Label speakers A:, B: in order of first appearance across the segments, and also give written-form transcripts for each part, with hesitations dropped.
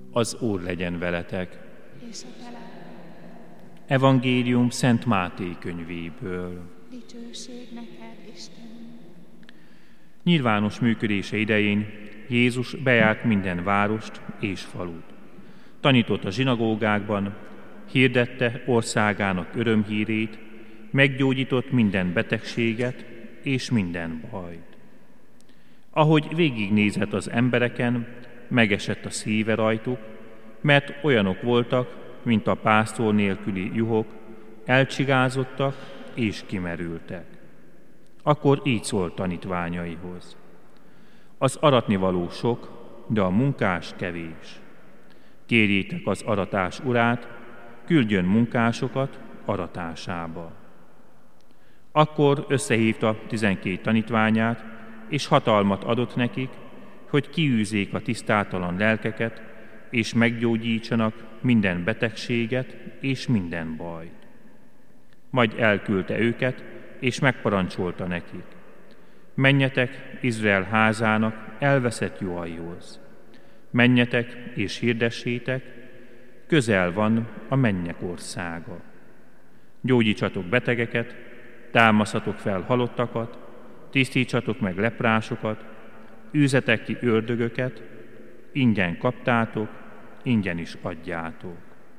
A: Az Úr legyen veletek.
B: És a te
A: Evangélium Szent Máté könyvéből.
B: dicsőség neked, Istenünk.
A: Nyilvános működése idején Jézus bejárt minden várost és falut. Tanított a zsinagógákban, hirdette országának örömhírét, meggyógyított minden betegséget és minden bajt. Ahogy végignézett az embereken, megesett a szíve rajtuk, mert olyanok voltak, mint a pásztor nélküli juhok, elcsigázottak és kimerültek. Akkor így szólt tanítványaihoz: az aratnivaló sok, de a munkás kevés. Kérjétek az aratás urát, küldjön munkásokat aratásába. Akkor összehívta 12 tanítványát, és hatalmat adott nekik, hogy kiűzzék a tisztátalan lelkeket, és meggyógyítsanak minden betegséget és minden bajt. Majd elküldte őket, és megparancsolta nekik: menjetek Izrael házának elveszett juhaihoz. Menjetek és hirdessétek, közel van a mennyek országa. Gyógyítsatok betegeket, támaszhatok fel halottakat, tisztítsatok meg leprásokat, űzzetek ki ördögöket, ingyen kaptátok, ingyen is adjátok.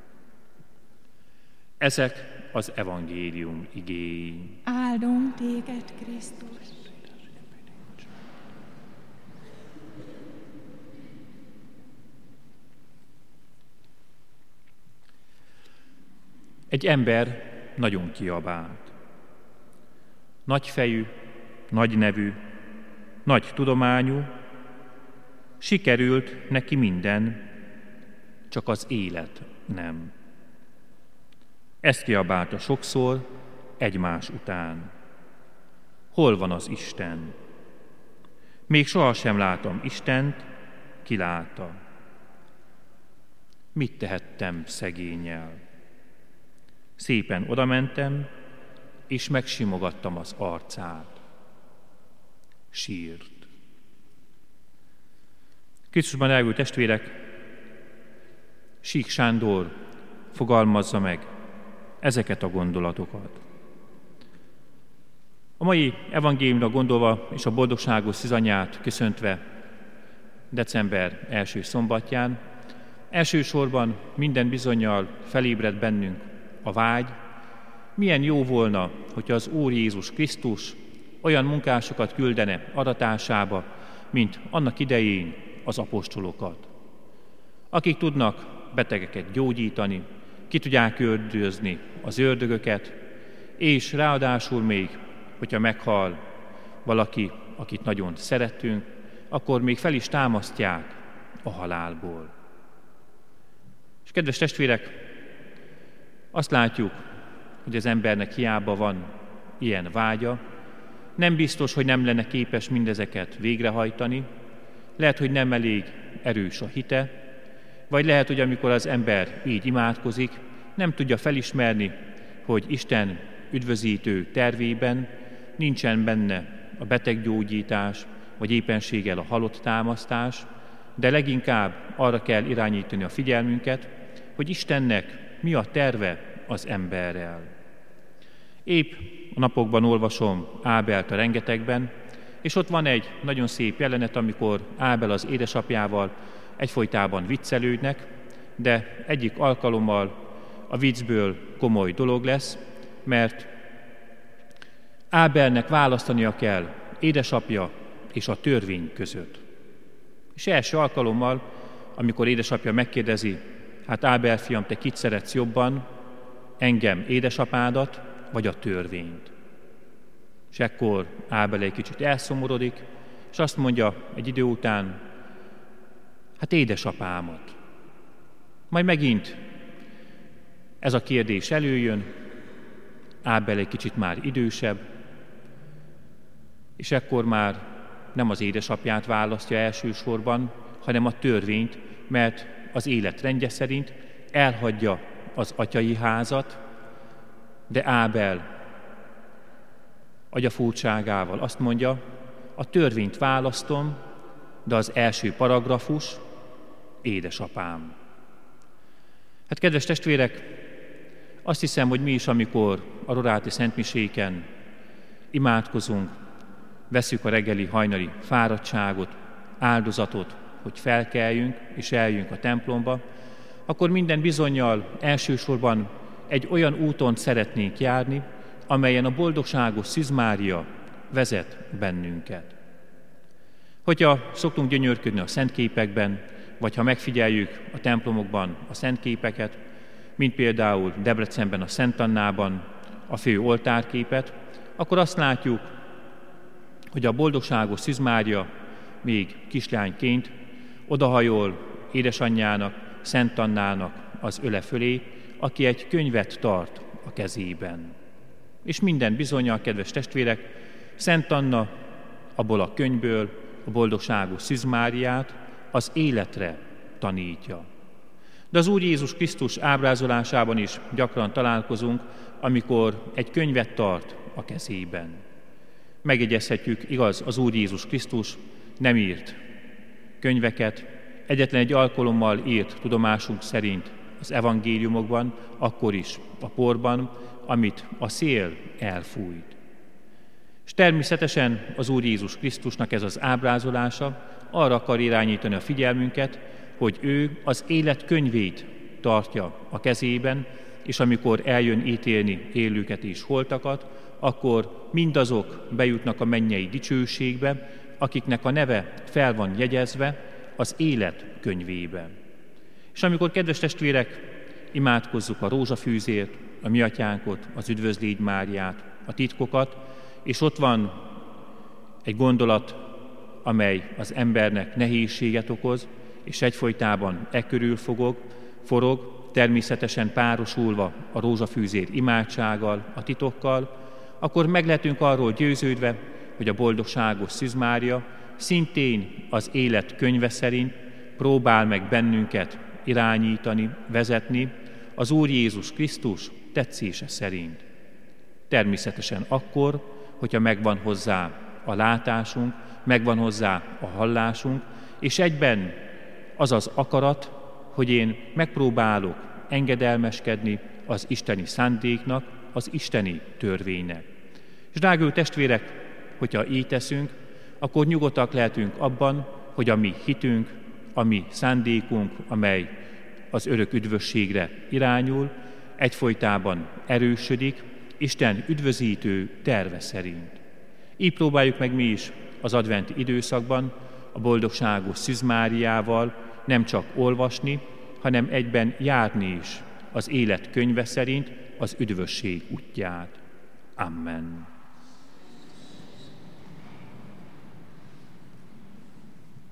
A: Ezek az evangélium igéi.
B: Áldunk téged, Krisztus!
A: Egy ember nagyon kiabált. Nagyfejű, nagynevű, nagy tudományú, sikerült neki minden, csak az élet nem. Ezt kiabálta sokszor egymás után. Hol van az Isten? Még sohasem látom Istent, ki látta. Mit tehettem szegénnyel? Szépen odamentem, és megsimogattam az arcát. Sírt. Krisztusban elhűlt testvérek, Sík Sándor fogalmazza meg ezeket a gondolatokat. A mai evangéliumra gondolva és a boldogságos szűzanyját köszöntve december első szombatján elsősorban minden bizonnyal felébred bennünk a vágy, milyen jó volna, hogyha az Úr Jézus Krisztus olyan munkásokat küldene aratásába, mint annak idején az apostolokat, akik tudnak betegeket gyógyítani, ki tudják üldözni az ördögöket, és ráadásul még, hogyha meghal valaki, akit nagyon szeretünk, akkor még fel is támasztják a halálból. És kedves testvérek, azt látjuk, hogy az embernek hiába van ilyen vágya, nem biztos, hogy nem lenne képes mindezeket végrehajtani, lehet, hogy nem elég erős a hite, vagy lehet, hogy amikor az ember így imádkozik, nem tudja felismerni, hogy Isten üdvözítő tervében nincsen benne a beteggyógyítás, vagy éppenséggel a halott támasztás, de leginkább arra kell irányítani a figyelmünket, hogy Istennek mi a terve az emberrel. Épp a napokban olvasom Ábelt a rengetegben, és ott van egy nagyon szép jelenet, amikor Ábel az édesapjával egyfolytában viccelődnek, de egyik alkalommal a viccből komoly dolog lesz, mert Ábelnek választania kell édesapja és a törvény között. És első alkalommal, amikor édesapja megkérdezi, hát Ábel fiam, te kit szeretsz jobban, engem, édesapádat, vagy a törvényt? És ekkor Ábel egy kicsit elszomorodik, és azt mondja egy idő után, hát édesapámat. Majd megint ez a kérdés előjön, Ábel egy kicsit már idősebb, és ekkor már nem az édesapját választja elsősorban, hanem a törvényt, mert az élet rendje szerint elhagyja az atyai házat, de Ábel agyafurtságával azt mondja, a törvényt választom, de az első paragrafus, édesapám. Hát kedves testvérek, azt hiszem, hogy mi is, amikor a roráti szentmiséken imádkozunk, vesszük a reggeli hajnali fáradtságot, áldozatot, hogy felkeljünk és eljöjjünk a templomba, akkor minden bizonnyal elsősorban egy olyan úton szeretnénk járni, amelyen a boldogságos Szűz Mária vezet bennünket. Hogyha szoktunk gyönyörködni a szentképekben, vagy ha megfigyeljük a templomokban a szentképeket, mint például Debrecenben a Szent Annában a fő oltárképet, akkor azt látjuk, hogy a boldogságos Szűz Mária még kislányként odahajol édesanyjának, Szent Annának az öle fölé, aki egy könyvet tart a kezében. És minden bizonnyal, kedves testvérek, Szent Anna abból a könyvből a boldogságos Szűz Máriát az életre tanítja. De az Úr Jézus Krisztus ábrázolásában is gyakran találkozunk, amikor egy könyvet tart a kezében. Megjegyezhetjük, igaz, az Úr Jézus Krisztus nem írt könyveket, egyetlen egy alkalommal írt tudomásunk szerint az evangéliumokban, akkor is a porban, amit a szél elfújt. És természetesen az Úr Jézus Krisztusnak ez az ábrázolása arra akar irányítani a figyelmünket, hogy ő az élet könyvét tartja a kezében, és amikor eljön ítélni élőket és holtakat, akkor mindazok bejutnak a mennyei dicsőségbe, akiknek a neve fel van jegyezve az élet könyvébe. És amikor, kedves testvérek, imádkozzuk a rózsafűzért, a Mi Atyánkot, az Üdvözlégy Máriát, a titkokat, és ott van egy gondolat, amely az embernek nehézséget okoz, és egyfolytában körül forog, természetesen párosulva a rózsafűzér imádsággal, a titokkal, akkor meg lehetünk arról győződve, hogy a boldogságos Szűz Mária szintén az élet könyve szerint próbál meg bennünket irányítani, vezetni az Úr Jézus Krisztus tetszése szerint. Természetesen akkor, hogyha megvan hozzá a látásunk, megvan hozzá a hallásunk, és egyben az az akarat, hogy én megpróbálok engedelmeskedni az isteni szándéknak, az isteni törvénynek. És drága testvérek, hogyha így teszünk, akkor nyugodtak lehetünk abban, hogy a mi hitünk, a mi szándékunk, amely az örök üdvösségre irányul, egyfolytában erősödik Isten üdvözítő terve szerint. Így próbáljuk meg mi is az adventi időszakban a boldogságos Szűz Máriával nem csak olvasni, hanem egyben járni is az élet könyve szerint az üdvösség útját. Amen.